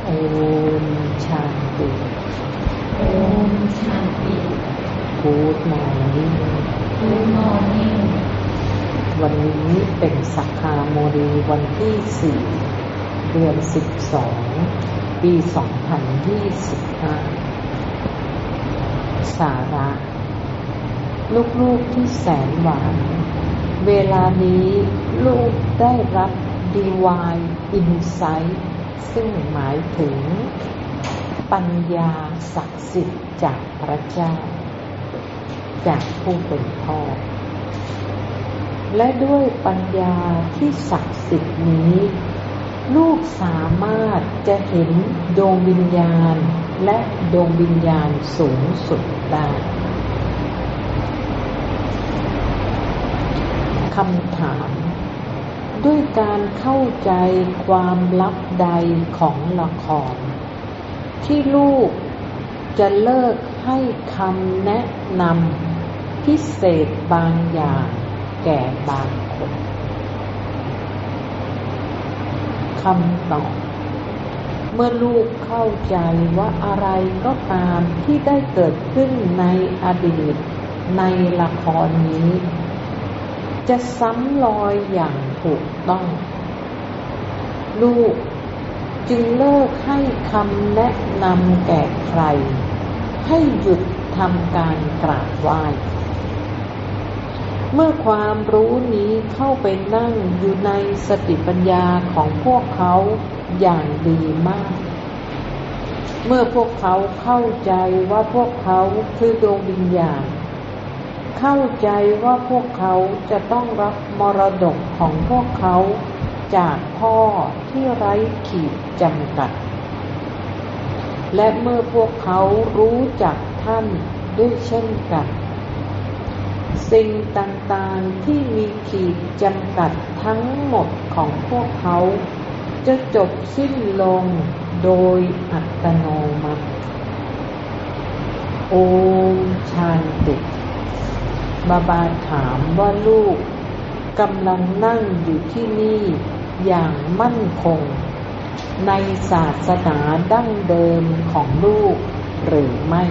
โอมชาติโอมชาติ Good morning Good morning วันนี้เป็นสักขามรีวันที่4เดือน12ปี2025สาระลูกๆที่แสนหวานเวลานี้ลูกได้รับ Divine Insight ซึ่งหมายถึงปัญญาศักดิ์สิทธิ์จากพระเจ้าจากผู้เป็นพ่อและด้วยปัญญาที่ศักดิ์สิทธิ์นี้ลูกสามารถจะเห็นดวงวิญญาณและดวงวิญญาณสูงสุดได้คำถามด้วยการเข้าใจความลับใดของละครที่ลูกจะเลิกให้คำแนะนำพิเศษบางอย่างแก่บางคนคำตอบเมื่อลูกเข้าใจว่าอะไรก็ตามที่ได้เกิดขึ้นในอดีตในละครนี้จะซ้ำรอยอย่างถูกต้องลูกจึงเลิกให้คำแนะนำแก่ใครให้หยุดทำการกราบไหว้เมื่อความรู้นี้เข้าไปนั่งอยู่ในสติปัญญาของพวกเขาอย่างดีมากเมื่อพวกเขาเข้าใจว่าพวกเขาคือดวงวิญญาณเข้าใจว่าพวกเขาจะต้องรับมรดกของพวกเขาจากพ่อที่ไร้ขีดจำกัดและเมื่อพวกเขารู้จักท่านด้วยเช่นกันสิ่งต่างๆที่มีขีดจำกัดทั้งหมดของพวกเขาจะจบสิ้นลงโดยอัตโนมัติโอมชาติบาบาถามว่าลูกกำลังนั่งอยู่ที่นี่อย่างมั่นคงในศาสนาดั้งเดิมของลูกหรือไม่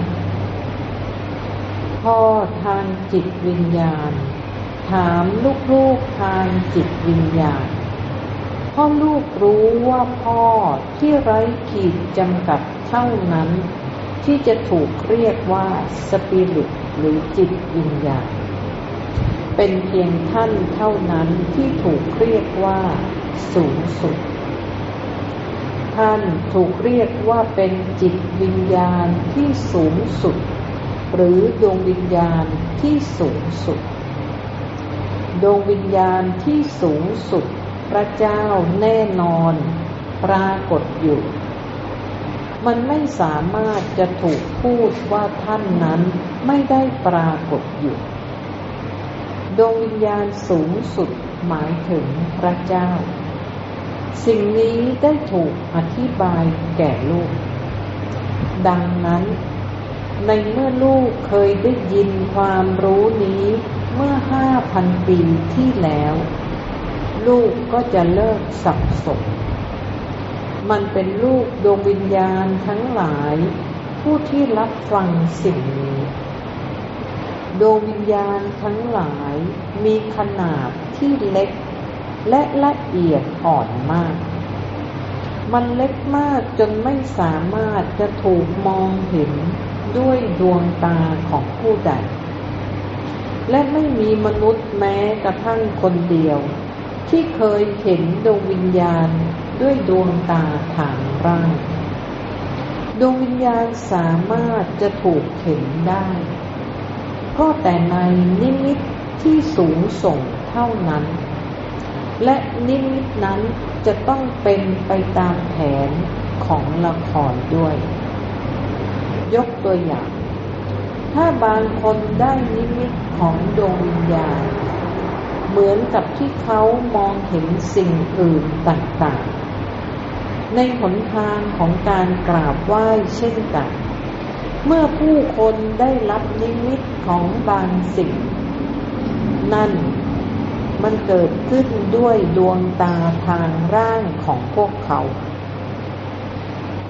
พ่อทางจิตวิญญาณถามลูกๆทางจิตวิญญาณเพราะลูกรู้ว่าพ่อที่ไร้ขีดจำกัดเท่านั้นที่จะถูกเรียกว่าสปิริตหรือจิตวิญญาณเป็นเพียงท่านเท่านั้นที่ถูกเรียกว่าสูงสุดท่านถูกเรียกว่าเป็นจิตวิญญาณที่สูงสุดหรือดวงวิญญาณที่สูงสุดดวงวิญญาณที่สูงสุดพระเจ้าแน่นอนปรากฏอยู่มันไม่สามารถจะถูกพูดว่าท่านนั้นไม่ได้ปรากฏอยู่ดวงวิญญาณสูงสุดหมายถึงพระเจ้าสิ่งนี้ได้ถูกอธิบายแก่ลูกดังนั้นในเมื่อลูกเคยได้ยินความรู้นี้เมื่อ 5,000 ปีที่แล้วลูกก็จะเลิกสับสนมันเป็นลูกดวงวิญญาณทั้งหลายผู้ที่รับฟังสิ่งนี้ดวงวิญญาณทั้งหลายมีขนาดที่เล็กและละเอียดอ่อนมากมันเล็กมากจนไม่สามารถจะถูกมองเห็นด้วยดวงตาของผู้ใดและไม่มีมนุษย์แม้กระทั่งคนเดียวที่เคยเห็นดวงวิญญาณด้วยดวงตาทางร่างดวงวิญญาณสามารถจะถูกเห็นได้ก็แต่ในนิมิตที่สูงส่งเท่านั้นและนิมิตนั้นจะต้องเป็นไปตามแผนของละครด้วยยกตัวอย่างถ้าบางคนได้นิมิตของดวงวิญญาณเหมือนกับที่เขามองเห็นสิ่งอื่นต่างๆในหนทางของการกราบไหว้เช่นกันเมื่อผู้คนได้รับนิมิตของบางสิ่งนั่นมันเกิดขึ้นด้วยดวงตาทางร่างของพวกเขา พ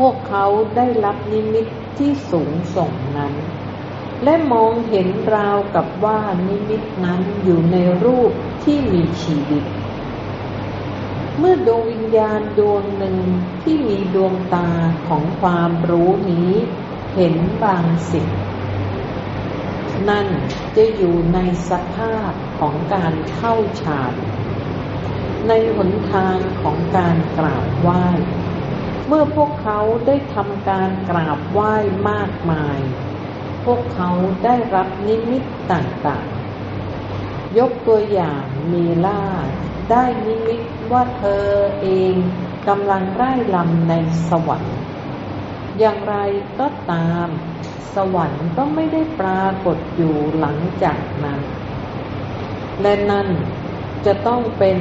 วกเขาได้รับนิมิตที่สูงส่งนั้นและมองเห็นราวกับว่านิมิตนั้นอยู่ในรูปที่มีชีวิตเมื่อดวงวิญญาณดวงหนึ่งที่มีดวงตาของความรู้นี้เห็นบางสิ่งนั่นจะอยู่ในสภาพของการเข้าฌานในหนทางของการกราบไหว้เมื่อพวกเขาได้ทำการกราบไหว้มากมายพวกเขาได้รับนิมิตต่างๆยกตัวอย่างมีล่าได้นิมิตว่าเธอเองกำลังไร่รำในสวรรค์อย่างไรก็ตามสวรรค์ก็ไม่ได้ปรากฏอยู่หลังจากนั้นและนั่นจะต้องเป็น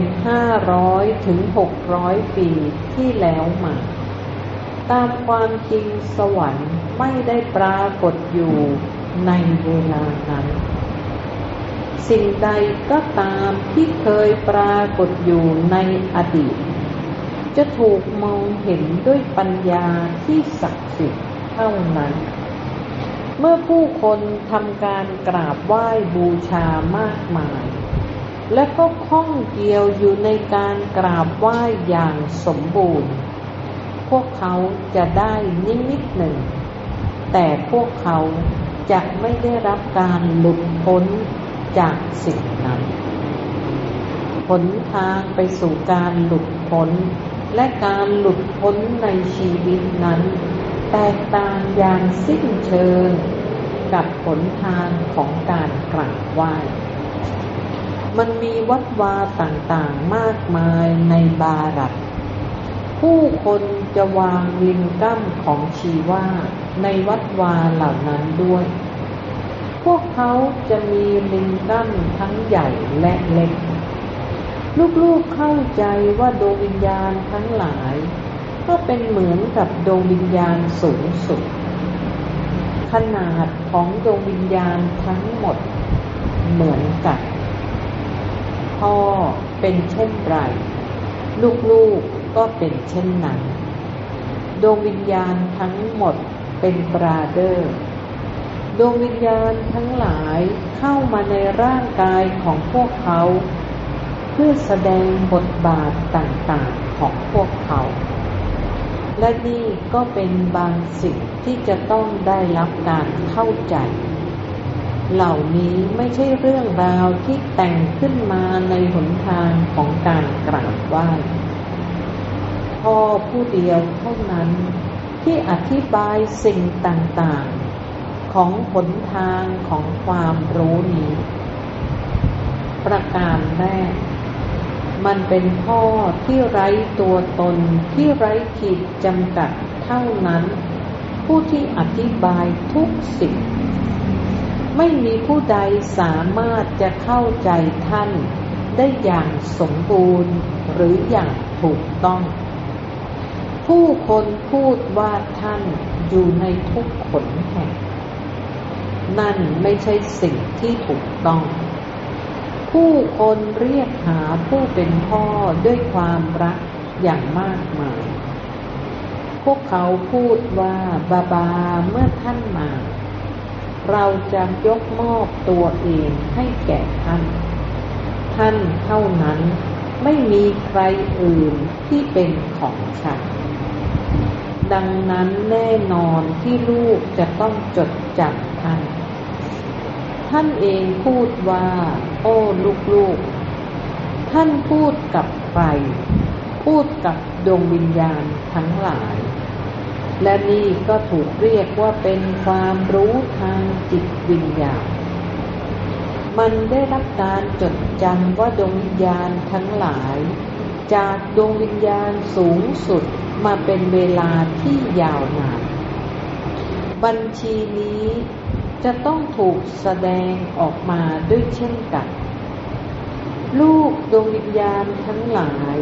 500 ถึง 600 ปีที่แล้วมาตามความจริงสวรรค์ไม่ได้ปรากฏอยู่ในเวลานั้นสิ่งใดก็ตามที่เคยปรากฏอยู่ในอดีตจะถูกมองเห็นด้วยปัญญาที่ศักดิ์สิทธิ์เท่านั้นเมื่อผู้คนทำการกราบไหว้บูชามากมายและก็ข้องเกี่ยวอยู่ในการกราบไหว้อย่างสมบูรณ์พวกเขาจะได้นิมิตหนึ่งแต่พวกเขาจะไม่ได้รับการหลุดพ้นจากสิ่งนั้นหนทางไปสู่การหลุดพ้นและการหลุดพ้นในชีวิตนั้นแตกต่างอย่างสิ้นเชิงกับหนทางของการกราบไหว้มันมีวัดวาต่างๆมากมายในบารัตผู้คนจะวางลิงกัมของชีวาในวัดวาเหล่านั้นด้วยพวกเขาจะมีลิงกัมทั้งใหญ่และเล็กลูกๆเข้าใจว่าดวงวิญญาณทั้งหลายก็เป็นเหมือนกับดวงวิญญาณสูงสุดขนาดของดวงวิญญาณทั้งหมดเหมือนกันพ่อเป็นเช่นไรลูกๆก็เป็นเช่นนั้นดวงวิญญาณทั้งหมดเป็นบราเดอร์ดวงวิญญาณทั้งหลายเข้ามาในร่างกายของพวกเขาเพื่อแสดงบทบาทต่างๆของพวกเขาและนี่ก็เป็นบางสิ่งที่จะต้องได้รับการเข้าใจเหล่านี้ไม่ใช่เรื่องราวที่แต่งขึ้นมาในหนทางของการกราบไหว้พ่อผู้เดียวเท่านั้นที่อธิบายสิ่งต่างๆของหนทางของความรู้นี้ประการแรกมันเป็นพ่อที่ไร้ตัวตนที่ไร้ขีดจำกัดเท่านั้นผู้ที่อธิบายทุกสิ่งไม่มีผู้ใดสามารถจะเข้าใจท่านได้อย่างสมบูรณ์หรืออย่างถูกต้องผู้คนพูดว่าท่านอยู่ในทุกขนแห่งนั่นไม่ใช่สิ่งที่ถูกต้องผู้คนเรียกหาผู้เป็นพ่อด้วยความรักอย่างมากมายพวกเขาพูดว่าบาเมื่อท่านมาเราจะยกมอบตัวเองให้แก่ท่านเท่านั้นไม่มีใครอื่นที่เป็นของฉันดังนั้นแน่นอนที่ลูกจะต้องจดจำท่านเองพูดว่าโอ้ลูกๆท่านพูดกับใครพูดกับดวงวิญญาณทั้งหลายและนี่ก็ถูกเรียกว่าเป็นความรู้ทางจิตวิญญาณมันได้รับการจดจำว่าดวงวิญญาณทั้งหลายจากดวงวิญญาณสูงสุดมาเป็นเวลาที่ยาวนานบัญชีนี้จะต้องถูกแสดงออกมาด้วยเช่นกันลูกดวงวิญญาณทั้งหลาย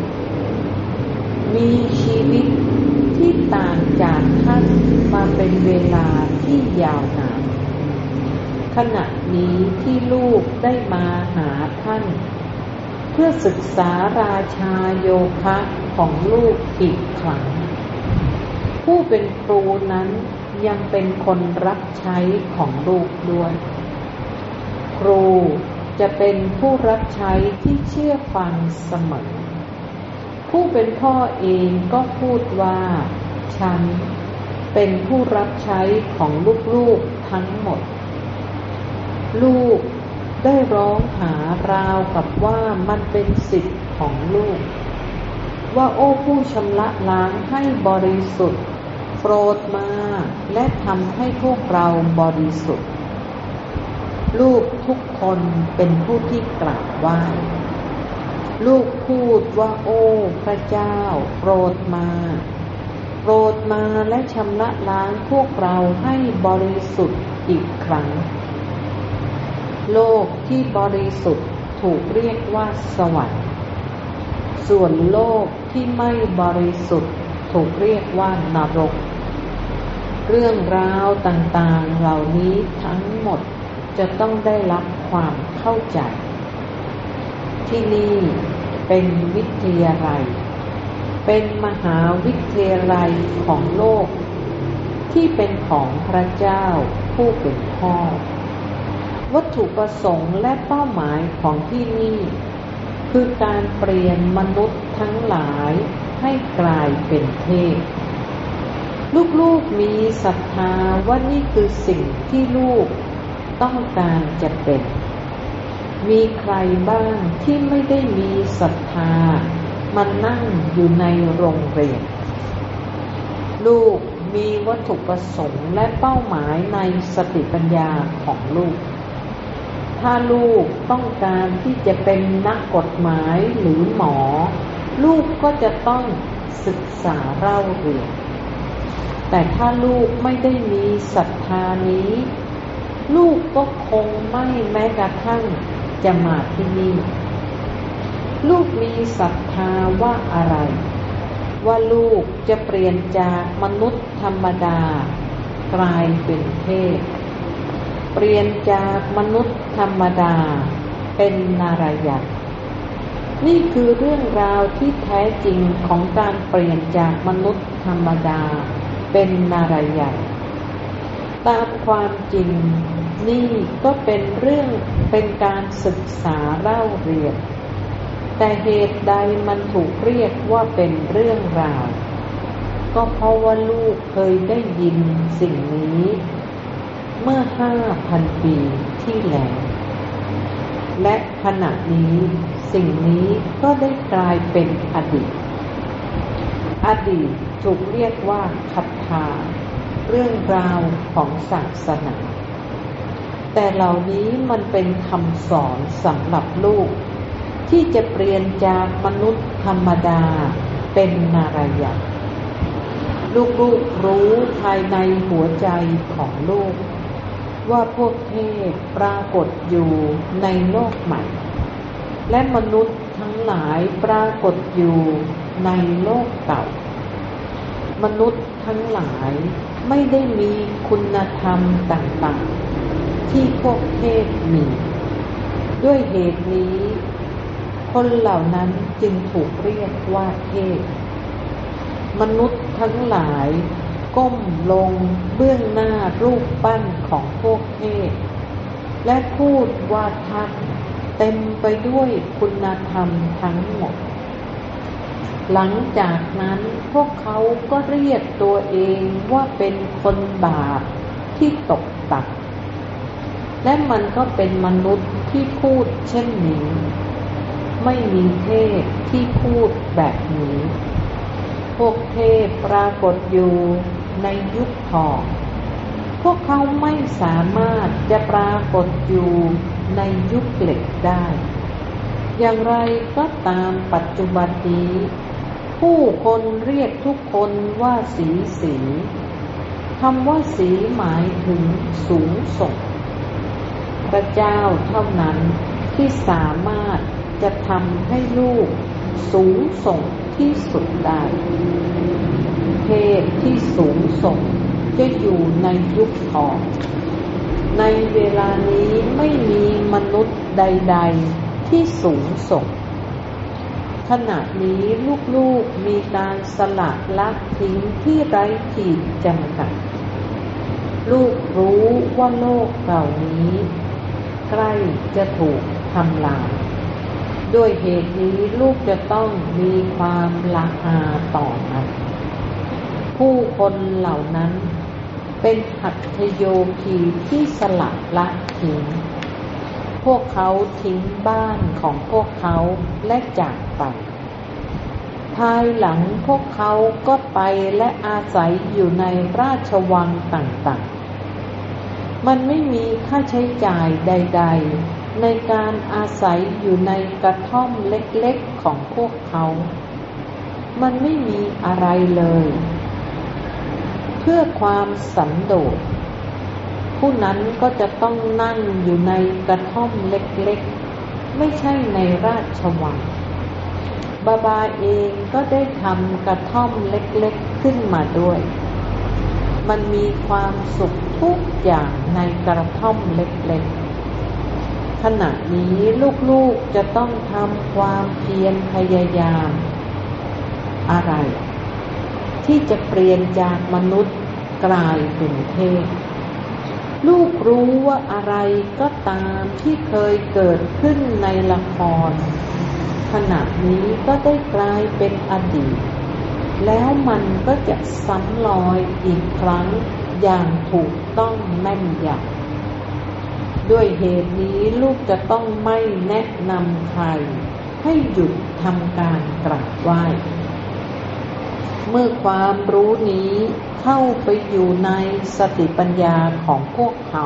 มีชีวิตที่ต่างจากท่านมาเป็นเวลาที่ยาวนานขณะนี้ที่ลูกได้มาหาท่านเพื่อศึกษาราชาโยคะของลูกอีกครั้งผู้เป็นครูนั้นยังเป็นคนรับใช้ของลูกด้วย ครูจะเป็นผู้รับใช้ที่เชื่อฟังเสมอผู้เป็นพ่อเองก็พูดว่าฉันเป็นผู้รับใช้ของลูกๆทั้งหมดลูกได้ร้องหาราวกับว่ามันเป็นสิทธิ์ของลูกว่าโอ้ผู้ชำระล้างให้บริสุทธิ์โปรดมาและทำให้พวกเราบริสุทธิ์ลูกทุกคนเป็นผู้ที่กราบไหว้ลูกพูดว่าโอ้พระเจ้าโปรดมาและชำระล้างพวกเราให้บริสุทธิ์อีกครั้งโลกที่บริสุทธิ์ถูกเรียกว่าสวรรค์ส่วนโลกที่ไม่บริสุทธิ์ถูกเรียกว่านรกเรื่องราวต่างๆเหล่านี้ทั้งหมดจะต้องได้รับความเข้าใจที่นี่เป็นวิทยาลัยเป็นมหาวิทยาลัยของโลกที่เป็นของพระเจ้าผู้เป็นพ่อวัตถุประสงค์และเป้าหมายของที่นี่คือการเปลี่ยนมนุษย์ทั้งหลายให้กลายเป็นเทพลูกๆมีศรัทธาว่านี่คือสิ่งที่ลูกต้องการจะเป็นมีใครบ้างที่ไม่ได้มีศรัทธามานั่งอยู่ในโรงเรียนลูกมีวัตถุประสงค์และเป้าหมายในสติปัญญาของลูกถ้าลูกต้องการที่จะเป็นนักกฎหมายหรือหมอลูกก็จะต้องศึกษาเล่าเรียนแต่ถ้าลูกไม่ได้มีศรัทธานี้ลูกก็คงไม่แม้กระทั่งจะมาที่นี่ลูกมีศรัทธาว่าอะไรว่าลูกจะเปลี่ยนจากมนุษย์ธรรมดากลายเป็นเทพเปลี่ยนจากมนุษย์ธรรมดาเป็นนารายณ์นี่คือเรื่องราวที่แท้จริงของการเปลี่ยนจากมนุษย์ธรรมดาเป็นนารายณ์ตามความจริงนี่ก็เป็นการศึกษาเล่าเรียนแต่เหตุใดมันถูกเรียกว่าเป็นเรื่องราวก็เพราะว่าลูกเคยได้ยินสิ่งนี้เมื่อ 5,000 ปีที่แล้วและขณะนี้สิ่งนี้ก็ได้กลายเป็นอดีตถูกเรียกว่าคัทธาเรื่องราวของศาสนาแต่เหล่านี้มันเป็นคำสอนสำหรับลูกที่จะเปลี่ยนจากมนุษย์ธรรมดาเป็นนารายณ์ลูกๆรู้ภายในหัวใจของลูกว่าพวกเทพปรากฏอยู่ในโลกใหม่และมนุษย์ทั้งหลายปรากฏอยู่ในโลกเก่ามนุษย์ทั้งหลายไม่ได้มีคุณธรรมต่างๆที่พวกเทพมีด้วยเหตุนี้คนเหล่านั้นจึงถูกเรียกว่าเทพมนุษย์ทั้งหลายก้มลงเบื้องหน้ารูปปั้นของพวกเทพและพูดว่าท่านเต็มไปด้วยคุณธรรมทั้งหมดหลังจากนั้นพวกเขาก็เรียกตัวเองว่าเป็นคนบาปที่ตกต่ำและมันก็เป็นมนุษย์ที่พูดเช่นนี้ไม่มีเทพที่พูดแบบนี้พวกเทพปรากฏอยู่ในยุคทองพวกเขาไม่สามารถจะปรากฏอยู่ในยุคเหล็กได้อย่างไรก็ตามปัจจุบันนี้ผู้คนเรียกทุกคนว่าสีคำว่าสีหมายถึงสูงส่งพระเจ้าเท่านั้นที่สามารถจะทำให้ลูกสูงส่งที่สุดได้เทพที่สูงส่งจะอยู่ในยุคทองในเวลานี้ไม่มีมนุษย์ใดๆที่สูงส่งขณะนี้ลูกๆมีการสละละทิ้งที่ไร้ขีดจำกัดลูกรู้ว่าโลกเหล่านี้ใกล้จะถูกทำลายด้วยเหตุนี้ลูกจะต้องมีความละอาต่อมันผู้คนเหล่านั้นเป็นหัตถโยคีที่สละละทิ้งพวกเขาทิ้งบ้านของพวกเขาและจากไปภายหลังพวกเขาก็ไปและอาศัยอยู่ในราชวังต่างๆมันไม่มีค่าใช้จ่ายใดๆในการอาศัยอยู่ในกระท่อมเล็กๆของพวกเขามันไม่มีอะไรเลยเพื่อความสันโดษผู้นั้นก็จะต้องนั่งอยู่ในกระท่อมเล็กๆไม่ใช่ในราชวังบาบาเองก็ได้ทำกระท่อมเล็กๆขึ้นมาด้วยมันมีความสุขทุกอย่างในกระท่อมเล็กๆขณะนี้ลูกๆจะต้องทำความเพียรพยายามอะไรที่จะเปลี่ยนจากมนุษย์กลายเป็นเทพลูกรู้ว่าอะไรก็ตามที่เคยเกิดขึ้นในละครขณะนี้ก็ได้กลายเป็นอดีตแล้วมันก็จะซ้ำรอยอีกครั้งอย่างถูกต้องแม่นยำด้วยเหตุนี้ลูกจะต้องไม่แนะนำใครให้หยุดทำการกราบไหว้เมื่อความรู้นี้เข้าไปอยู่ในสติปัญญาของพวกเขา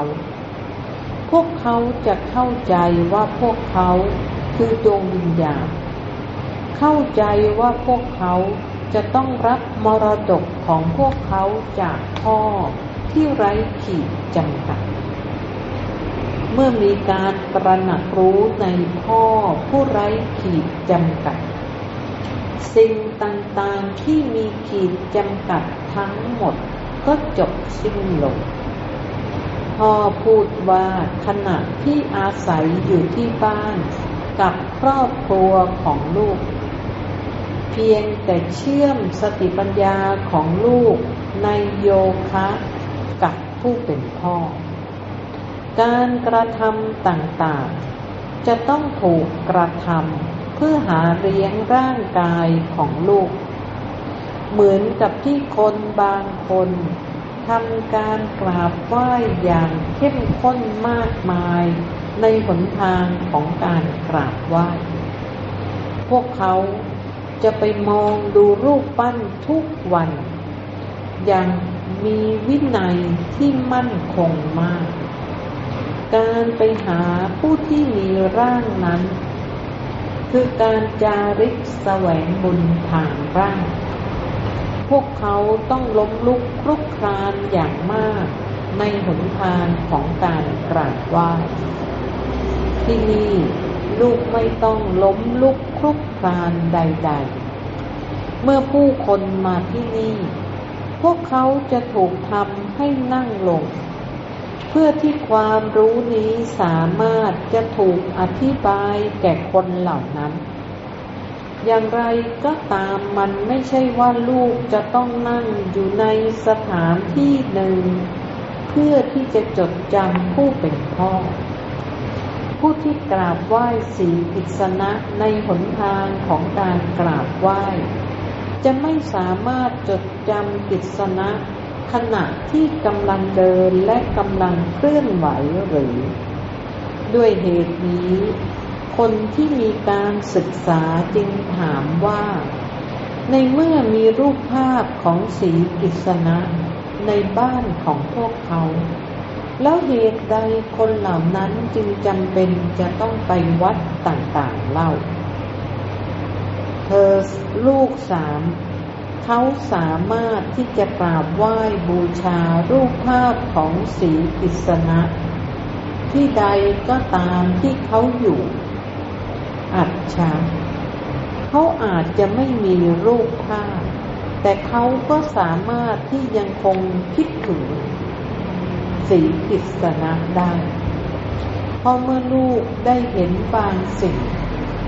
จะเข้าใจว่าพวกเขาคือดวงวิญญาณเข้าใจว่าพวกเขาจะต้องรับมรดกของพวกเขาจากพ่อที่ไร้ขีดจำกัดเมื่อมีการตระหนักรู้ในพ่อผู้ไร้ขีดจำกัดสิ่งต่างๆที่มีขีดจำกัดทั้งหมดก็จบสิ้นลงพ่อพูดว่าขณะที่อาศัยอยู่ที่บ้านกับครอบครัวของลูกเพียงแต่เชื่อมสติปัญญาของลูกในโยคะกับผู้เป็นพ่อการกระทำต่างๆจะต้องถูกกระทำเพื่อหาเลี้ยงร่างกายของลูกเหมือนกับที่คนบางคนทำการกราบไหว้อย่างเข้มข้นมากมายในหนทางของการกราบไหว้พวกเขาจะไปมองดูรูปปั้นทุกวันอย่างมีวินัยที่มั่นคงมากการไปหาผู้ที่มีร่างนั้นคือการจาริกแสวงบุญทางร่างพวกเขาต้องล้มลุกคลุกคลานอย่างมากในหนทางของการกราบไหว้ที่นี่ลูกไม่ต้องล้มลุกคลุกคลานใดๆเมื่อผู้คนมาที่นี่พวกเขาจะถูกทำให้นั่งลงเพื่อที่ความรู้นี้สามารถจะถูกอธิบายแก่คนเหล่านั้นอย่างไรก็ตามมันไม่ใช่ว่าลูกจะต้องนั่งอยู่ในสถานที่หนึ่งเพื่อที่จะจดจำผู้เป็นพ่อผู้ที่กราบไหว้สีกิษณะในหนทางของการกราบไหว้จะไม่สามารถจดจำกิษณะขณะที่กำลังเดินและกำลังเคลื่อนไหวหรือด้วยเหตุนี้คนที่มีการศึกษาจึงถามว่าในเมื่อมีรูปภาพของสีกิษณะในบ้านของพวกเขาแล้วเหตุใดคนเหล่านั้นจึงจำเป็นจะต้องไปวัดต่างๆเล่าเธอลูกสามเขาสามารถที่จะกราบไหว้บูชารูปภาพของสีกิษณะที่ใดก็ตามที่เขาอยู่อัจฉริยะเขาอาจจะไม่มีรูปภาพแต่เขาก็สามารถที่ยังคงคิดถึงสีกิษณะได้เพราะเมื่อลูกได้เห็นบางสิ่ง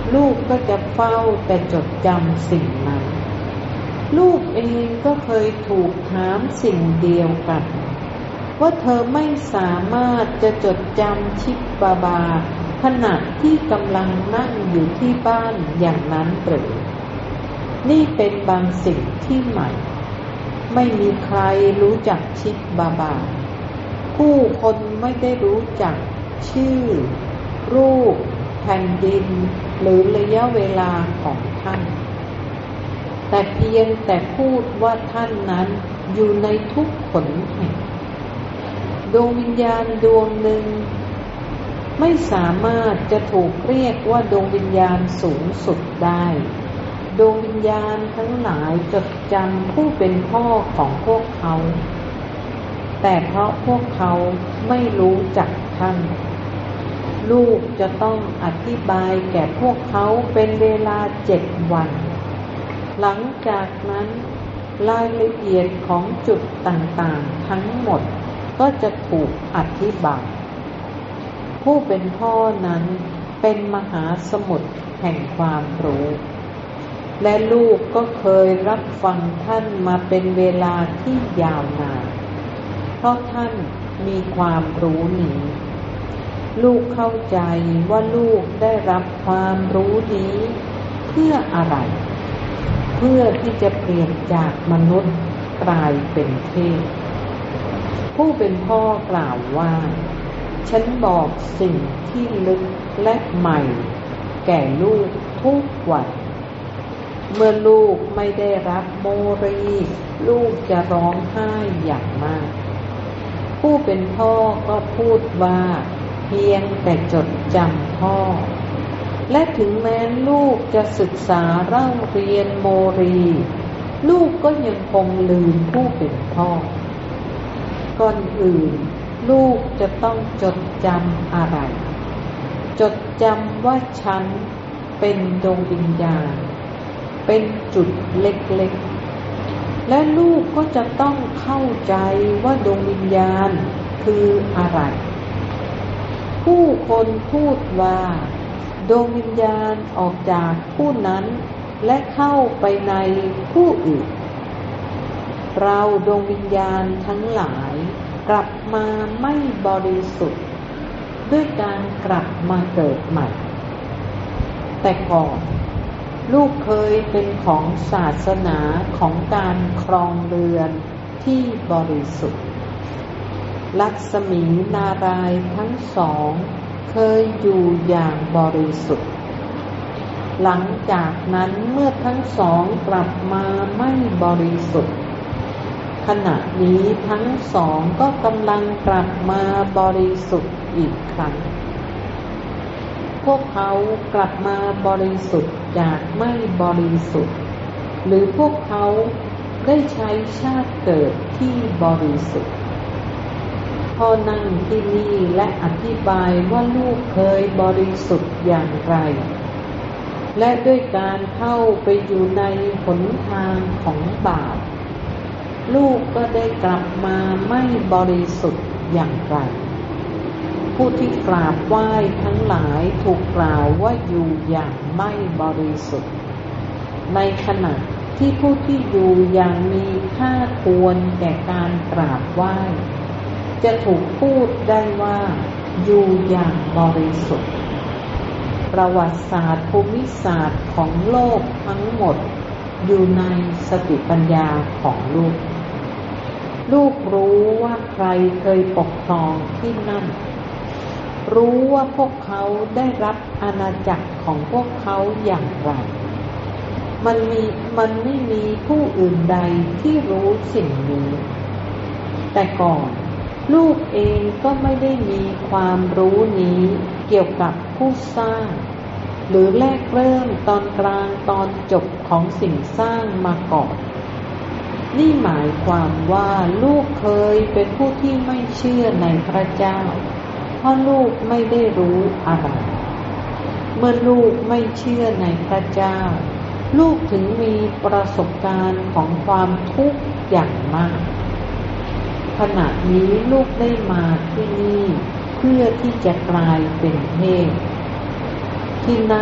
ลูกก็จะเฝ้าแต่จดจำสิ่งนั้นลูกเองก็เคยถูกถามสิ่งเดียวกันว่าเธอไม่สามารถจะจดจำชิปบาขณะที่กำลังนั่งอยู่ที่บ้านอย่างนั้นหรือนี่เป็นบางสิ่งที่ใหม่ไม่มีใครรู้จักชิปบาผู้คนไม่ได้รู้จักชื่อรูปแผ่นดินหรือระยะเวลาของท่านแต่เพียงแต่พูดว่าท่านนั้นอยู่ในทุกขนแห่งดวงวิญญาณดวงหนึ่งไม่สามารถจะถูกเรียกว่าดวงวิญญาณสูงสุดได้ดวงวิญญาณทั้งหลายจดจำผู้เป็นพ่อของพวกเขาแต่เพราะพวกเขาไม่รู้จักท่านลูกจะต้องอธิบายแก่พวกเขาเป็นเวลา7 วันหลังจากนั้นรายละเอียดของจุดต่างๆทั้งหมดก็จะถูกอธิบายผู้เป็นพ่อนั้นเป็นมหาสมุทรแห่งความรู้และลูกก็เคยรับฟังท่านมาเป็นเวลาที่ยาวนานเพราะท่านมีความรู้นี้ลูกเข้าใจว่าลูกได้รับความรู้นี้เพื่ออะไรเพื่อที่จะเปลี่ยนจากมนุษย์กลายเป็นเทพผู้เป็นพ่อกล่าวว่าฉันบอกสิ่งที่ลึกและใหม่แก่ลูกทุกวันเมื่อลูกไม่ได้รับโมรีลูกจะร้องไห้อย่างมากผู้เป็นพ่อก็พูดว่าเพียงแต่จดจำพ่อและถึงแม้ลูกจะศึกษาเล่าเรียนโมรีลูกก็ยังคงลืมผู้เป็นพ่อก่อนอื่นลูกจะต้องจดจำอะไรจดจำว่าฉันเป็นดวงวิญญาณเป็นจุดเล็กๆและลูกก็จะต้องเข้าใจว่าดวงวิญญาณคืออะไรผู้คนพูดว่าดวงวิญญาณออกจากผู้นั้นและเข้าไปในผู้อื่นเราดวงวิญญาณทั้งหลายกลับมาไม่บริสุทธิ์ด้วยการกลับมาเกิดใหม่แต่ก่อนลูกเคยเป็นของศาสนาของการครองเรือนที่บริสุทธิ์ลักษมีนารายณ์ทั้งสองเคยอยู่อย่างบริสุทธิ์หลังจากนั้นเมื่อทั้งสองกลับมาไม่บริสุทธิ์ขณะนี้ทั้งสองก็กำลังกลับมาบริสุทธิ์อีกครั้งพวกเขากลับมาบริสุทธิ์จากไม่บริสุทธิ์หรือพวกเขาได้ใช้ชาติเกิดที่บริสุทธิ์พ่อนั่งที่นี่และอธิบายว่าลูกเคยบริสุทธิ์อย่างไรและด้วยการเข้าไปอยู่ในหนทางของบาปลูกก็ได้กลับมาไม่บริสุทธิ์อย่างไรผู้ที่กราบไหว้ทั้งหลายถูกกล่าวว่าอยู่อย่างไม่บริสุทธิ์ในขณะที่ผู้ที่อยู่อย่างมีค่าควรแก่การกราบไหว้จะถูกพูดได้ว่าอยู่อย่างบริสุทธิ์ประวัติศาสตร์ภูมิศาสตร์ของโลกทั้งหมดอยู่ในสติปัญญาของลูกรู้ว่าใครเคยปกครองที่นั่นรู้ว่าพวกเขาได้รับอาณาจักรของพวกเขาอย่างไรมันไม่มีผู้อื่นใดที่รู้สิ่งนี้แต่ก่อนลูกเองก็ไม่ได้มีความรู้นี้เกี่ยวกับผู้สร้างหรือแรกเริ่มตอนกลางตอนจบของสิ่งสร้างมาก่อนนี่หมายความว่าลูกเคยเป็นผู้ที่ไม่เชื่อในพระเจ้าเพราะลูกไม่ได้รู้อะไรเมื่อลูกไม่เชื่อในพระเจ้าลูกถึงมีประสบการณ์ของความทุกข์อย่างมากขณะนี้ลูกได้มาที่นี่เพื่อที่จะกลายเป็นเทพที่นั่น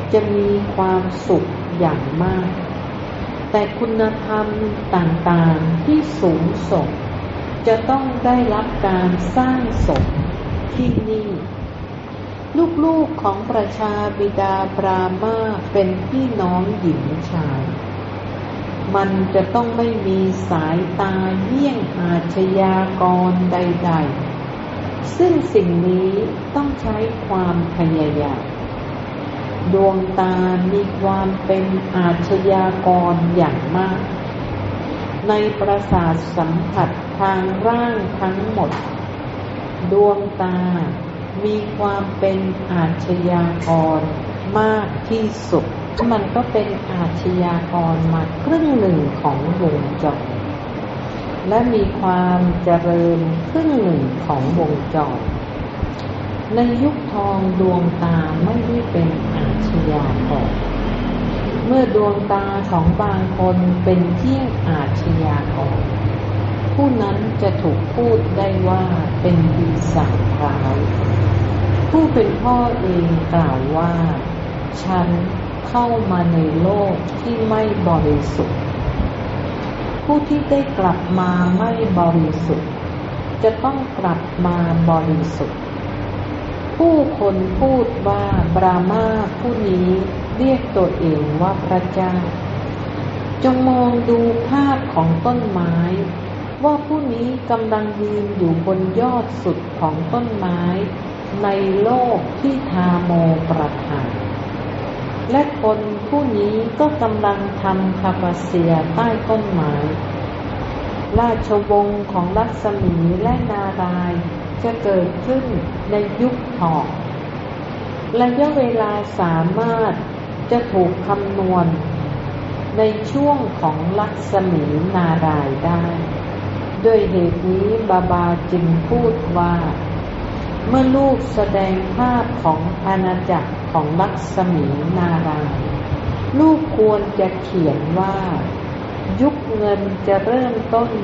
จะมีความสุขอย่างมากแต่คุณธรรมต่างๆที่สูงส่งจะต้องได้รับการสร้างสมที่นี่ลูกๆของประชาบิดาบรามาเป็นพี่น้องหญิงชายมันจะต้องไม่มีสายตาเยี่ยงอาชญากรใดๆซึ่งสิ่งนี้ต้องใช้ความพยายามดวงตามีความเป็นอาชญากรอย่างมากในประสาทสัมผัสทางร่างทั้งหมดดวงตามีความเป็นอาชญากรมากที่สุดมันก็เป็นอาชญากรมาครึ่งหนึ่งของวงจรและมีความเจริญครึ่งหนึ่งของวงจรในยุคทองดวงตาไม่ได้เป็นอาชญากรเมื่อดวงตาของบางคนเป็นเที่ยงอาชญากรผู้นั้นจะถูกพูดได้ว่าเป็นปีศาจร้ายผู้เป็นพ่อเองกล่าวว่าฉันเข้ามาในโลกที่ไม่บริสุทธิ์ผู้ที่ได้กลับมาไม่บริสุทธิ์จะต้องกลับมาบริสุทธิ์ผู้คนพูดว่าบรามาผู้นี้เรียกตัวเองว่าพระเจ้าจงมองดูภาพของต้นไม้ว่าผู้นี้กำลังยืนอยู่บนยอดสุดของต้นไม้ในโลกที่ทาโมประทานและคนผู้นี้ก็กำลังทำคาปาเซียใต้ต้นไม้ราชวงศ์ของลักษมีและนารายณ์จะเกิดขึ้นในยุคทองระยะเวลาสามารถจะถูกคำนวณในช่วงของลักษมีนารายณ์ได้ด้วยเหตุนี้บาบาจึงพูดว่าเมื่อลูกแสดงภาพของอาณาจักรของลักษมีนารายณ์ลูกควรจะเขียนว่ายุคเงินจะเริ่มต้น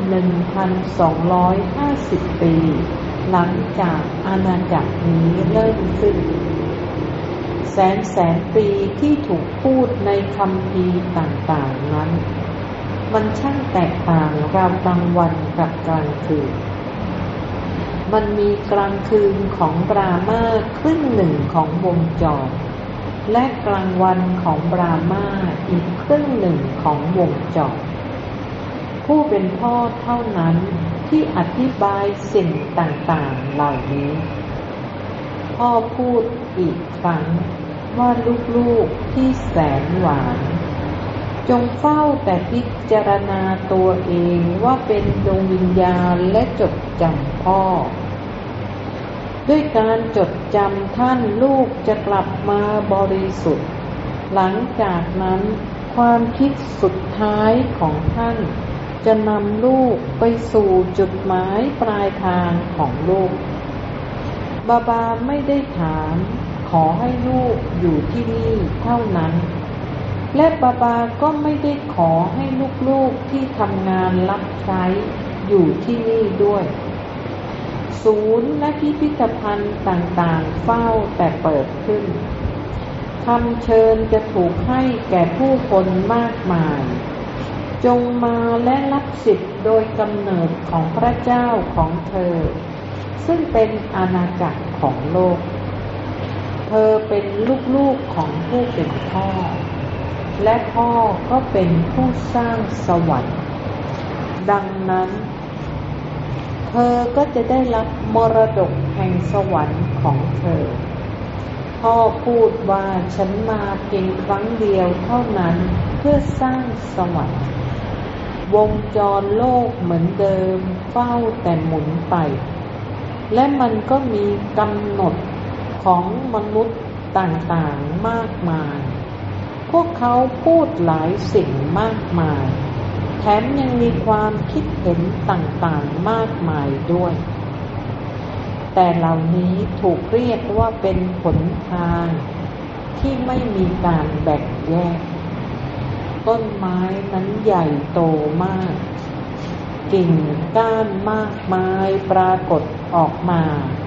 1,250 ปีหลังจากอาณาจักรนี้เริ่มขึ้นแสนปีที่ถูกพูดในคัมภีร์ต่างๆนั้นมันช่างแตกต่างราวกลางวันกับกลางคืนมันมีกลางคืนของบรามาครึ่งหนึ่งของวงจรและกลางวันของบรามาอีกครึ่งหนึ่งของวงจรผู้เป็นพ่อเท่านั้นที่อธิบายสิ่งต่างๆเหล่านี้พ่อพูดอีกครั้งว่าลูกๆที่แสนหวานจงเฝ้าแต่พิจารณาตัวเองว่าเป็นดวงวิญญาณและจดจำพ่อด้วยการจดจำท่านลูกจะกลับมาบริสุทธิ์หลังจากนั้นความคิดสุดท้ายของท่านจะนำลูกไปสู่จุดหมายปลายทางของลูกบาบาไม่ได้ถามขอให้ลูกอยู่ที่นี่เท่านั้นและบาบาก็ไม่ได้ขอให้ลูกๆที่ทำงานรับใช้อยู่ที่นี่ด้วยศูนย์และพิพิธภัณฑ์ต่างๆเฝ้าแต่เปิดขึ้นคำเชิญจะถูกให้แก่ผู้คนมากมายจงมาและรับสิทธิ์โดยกำเนิดของพระเจ้าของเธอซึ่งเป็นอาณาจักรของโลกเธอเป็นลูกๆของผู้เป็นพ่อและพ่อก็เป็นผู้สร้างสวรรค์ดังนั้นเธอก็จะได้รับมรดกแห่งสวรรค์ของเธอพ่อพูดว่าฉันมาเพียงครั้งเดียวเท่านั้นเพื่อสร้างสวรรค์วงจรโลกเหมือนเดิมเฝ้าแต่หมุนไปและมันก็มีกำหนดของมนุษย์ต่างๆมากมายพวกเขาพูดหลายสิ่งมากมายแถมยังมีความคิดเห็นต่างๆมากมายด้วยแต่เหล่านี้ถูกเรียกว่าเป็นหนทางที่ไม่มีการแบ่งแยกต้นไม้นั้นใหญ่โตมากกิ่งก้านมากมายปรากฏออกมา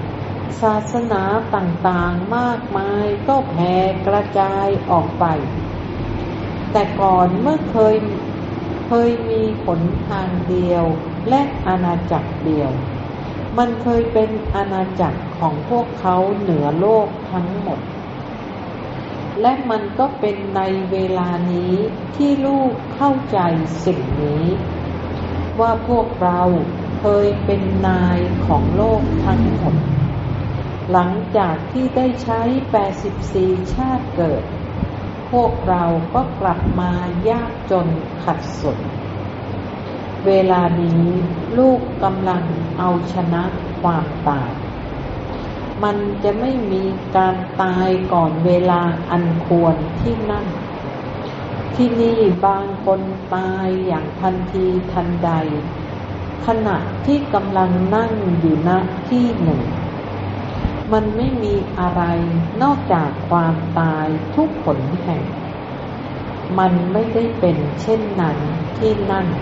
ศาสนาต่างๆมากมายก็แผ่กระจายออกไปแต่ก่อนเมื่อเคยมีหนทางเดียวและอาณาจักรเดียวมันเคยเป็นอาณาจักรของพวกเขาเหนือโลกทั้งหมดและมันก็เป็นในเวลานี้ที่ลูกเข้าใจสิ่งนี้ว่าพวกเราเคยเป็นนายของโลกทั้งหมดหลังจากที่ได้ใช้84ชาติเกิดพวกเราก็กลับมายากจนขัดสนเวลานี้ลูกกำลังเอาชนะความตายมันจะไม่มีการตายก่อนเวลาอันควรที่นั่นที่นี่บางคนตายอย่างทันทีทันใดขณะที่กำลังนั่งอยู่ณที่หนึ่งมันไม่มีอะไรนอกจากความตายทุกหนแห่งมันไม่ได้เป็นเช่นนั้นที่นั่น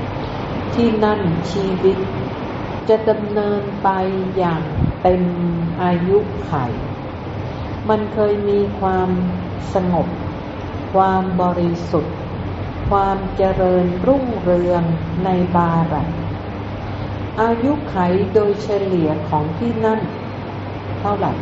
ชีวิตจะดำเนินไปอย่างเต็มอายุขัยมันเคยมีความสงบความบริสุทธิ์ความเจริญรุ่งเรืองในบารัตอายุขัยโดยเฉลี่ยของที่นั่นเท่าไหร่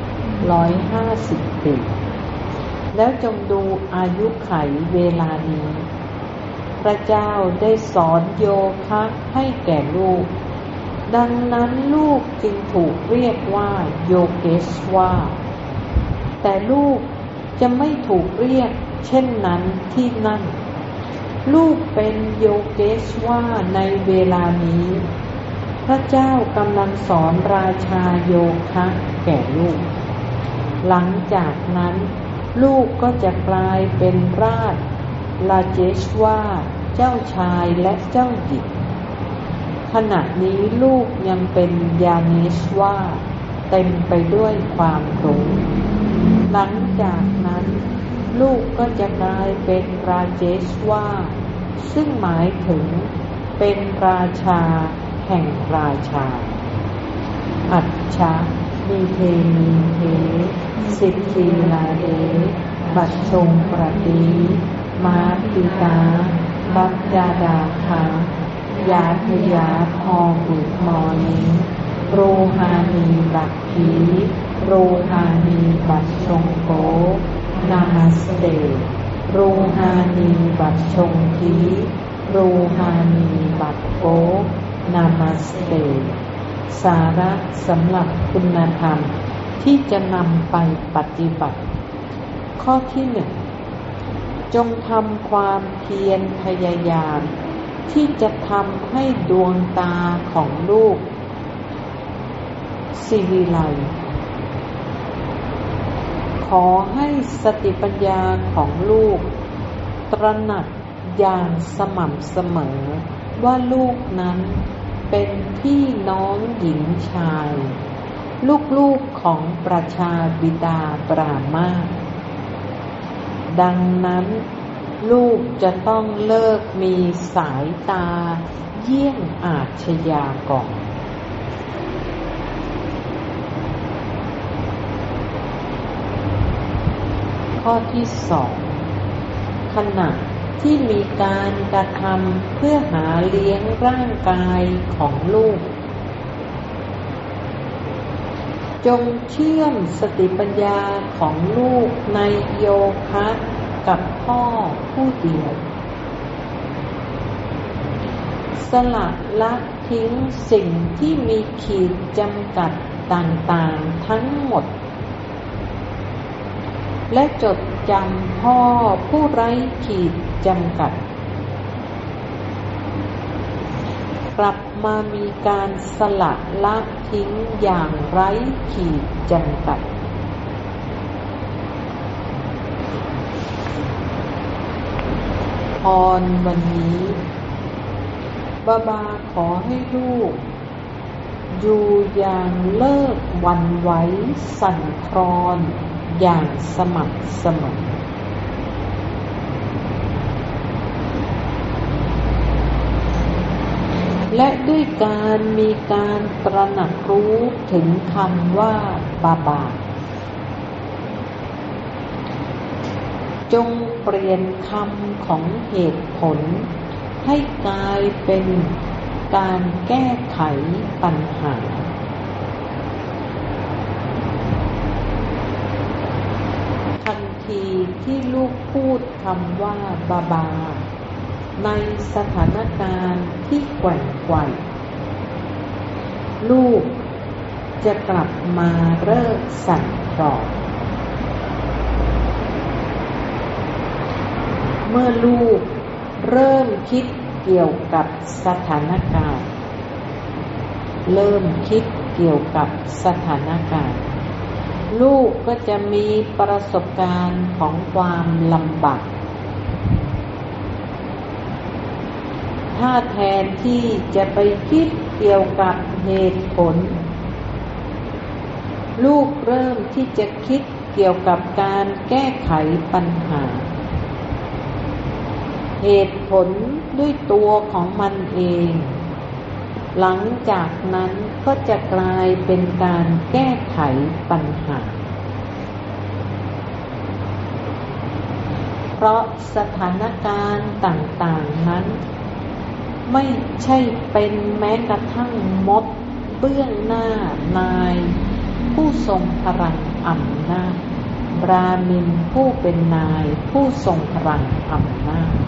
150 ปีแล้วจงดูอายุขัยเวลานี้พระเจ้าได้สอนโยคะให้แก่ลูกดังนั้นลูกจึงถูกเรียกว่าโยเกสวาแต่ลูกจะไม่ถูกเรียกเช่นนั้นที่นั่นลูกเป็นโยเกสวาในเวลานี้พระเจ้ากำลังสอนราชาโยคะแก่ลูกหลังจากนั้นลูกก็จะกลายเป็นราชลาเจชวาเจ้าชายและเจ้าหญิงขณะนี้ลูกยังเป็นยาเนชวาเต็มไปด้วยความรู้หลังจากนั้นลูกก็จะกลายเป็นราเจชวาซึ่งหมายถึงเป็นราชาแห่งราชาอัจฉะมีเทมีเทสิทธิลาเดบัชชงประตีมาติตาบัจจาดาคายาทยาพอบุตรมอนิโรหานีบักขีโรหานีบัชชงโกนามัสเตโรหานีบัชชงกีโรหานีบัตโกนามัสเตสาระสำหรับคุณธรรมที่จะนำไปปฏิบัติข้อที่1จงทำความเพียรพยายามที่จะทำให้ดวงตาของลูกสิวิไลขอให้สติปัญญาของลูกตระหนักอย่างสม่ำเสมอว่าลูกนั้นเป็นพี่น้องหญิงชายลูกๆของประชาบิดาปรามาสดังนั้นลูกจะต้องเลิกมีสายตาเยี่ยงอาชญากรข้อที่2ขณะที่มีการกระทำเพื่อหาเลี้ยงร่างกายของลูกจงเชื่อมสติปัญญาของลูกในโยคะกับพ่อผู้เดียวสละละทิ้งสิ่งที่มีขีดจำกัดต่างๆทั้งหมดและจดจำพ่อผู้ไร้ขีดจำกัดกลับมามีการสละละทิ้งอย่างไร้ขีดจำกัดพรวันนี้บาบาขอให้ลูกอยู่อย่างเลิกหวั่นไหวสั่นคลอนอย่างสม่ำเสมอและด้วยการมีการตระหนักรู้ถึงคำว่าบาบาจงเปลี่ยนคำของเหตุผลให้กลายเป็นการแก้ไขปัญหาทันทีที่ลูกพูดคำว่าบาบาในสถานการณ์ที่แกว่งไกวลูกจะกลับมาเลิกสั่นคลอนเมื่อลูกเริ่มคิดเกี่ยวกับสถานการณ์ลูกก็จะมีประสบการณ์ของความลำบากถ้าแทนที่จะไปคิดเกี่ยวกับเหตุผลลูกเริ่มที่จะคิดเกี่ยวกับการแก้ไขปัญหาเหตุผลด้วยตัวของมันเองหลังจากนั้นก็จะกลายเป็นการแก้ไขปัญหาเพราะสถานการณ์ต่างๆนั้นไม่ใช่เป็นแม้กระทั่งมดเบื้องหน้านายผู้ทรงพลังอำนาจบราหมินผู้เป็นนายผู้ทรงพลังอำนาจ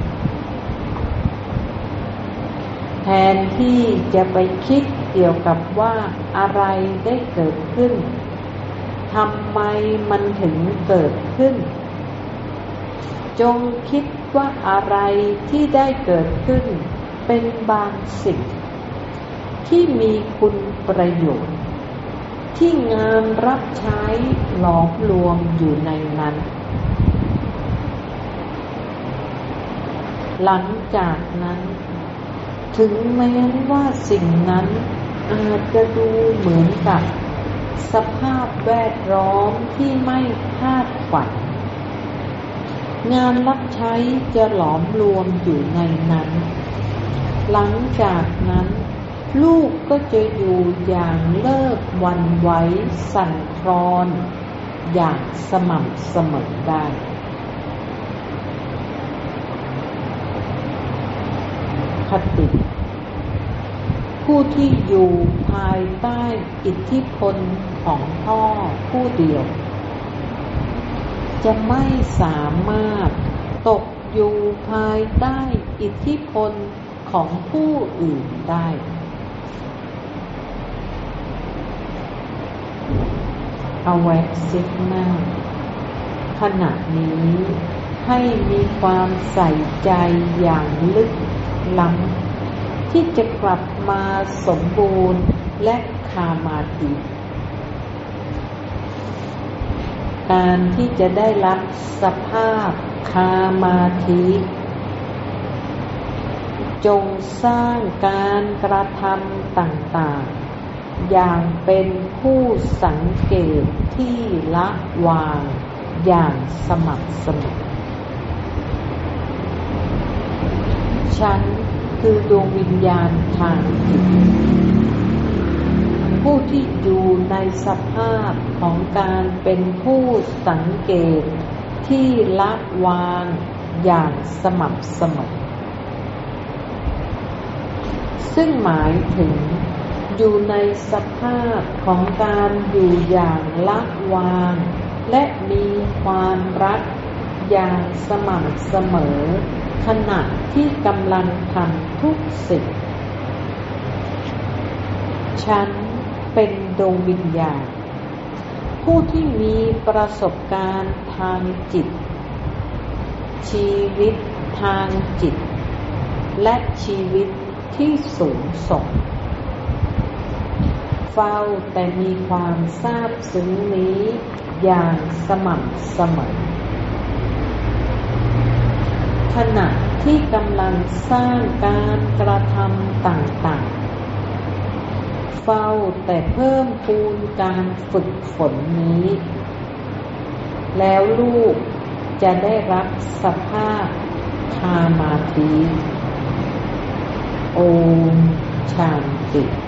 แทนที่จะไปคิดเกี่ยวกับว่าอะไรได้เกิดขึ้นทำไมมันถึงเกิดขึ้นจงคิดว่าอะไรที่ได้เกิดขึ้นเป็นบางสิ่งที่มีคุณประโยชน์ที่งานรับใช้หลอมรวมอยู่ในนั้นหลังจากนั้นถึงแม้ว่าสิ่งนั้นอาจจะดูเหมือนกับสภาพแวดล้อมที่ไม่คาดฝันงานรับใช้จะหลอมรวมอยู่ในนั้นหลังจากนั้นลูกก็จะอยู่อย่างเลิกหวั่นไหวสั่นคลอนอย่างสม่ำเสมอได้คติผู้ที่อยู่ภายใต้อิทธิพลของพ่อผู้เดียวจะไม่สามารถตกอยู่ภายใต้อิทธิพลของผู้อื่นได้Awakening ขณะนี้ให้มีความใส่ใจอย่างลึกล้ำที่จะกลับมาสมบูรณ์และคามาธิการที่จะได้รับสภาพคามาธิจงสร้างการกระทำต่างๆอย่างเป็นผู้สังเกตที่ละวางอย่างสม่ำเสมอฉันคือดวงวิญญาณทางจิตผู้ที่อยู่ในสภาพของการเป็นผู้สังเกตที่ละวางอย่างสม่ำเสมอซึ่งหมายถึงอยู่ในสภาพของการอยู่อย่างละวางและมีความรักอย่างสม่ำเสมอขณะที่กำลังทำทุกสิ่งฉันเป็นดวงวิญญาณผู้ที่มีประสบการณ์ทางจิตชีวิตทางจิตและชีวิตที่สูงส่งเฝ้าแต่มีความซาบซึ้งนี้อย่างสม่ำเสมอขณะที่กำลังสร้างการกระทำต่างๆเฝ้าแต่เพิ่มพูนการฝึกฝนนี้แล้วลูกจะได้รับสภาพคามาธิโอมชันติ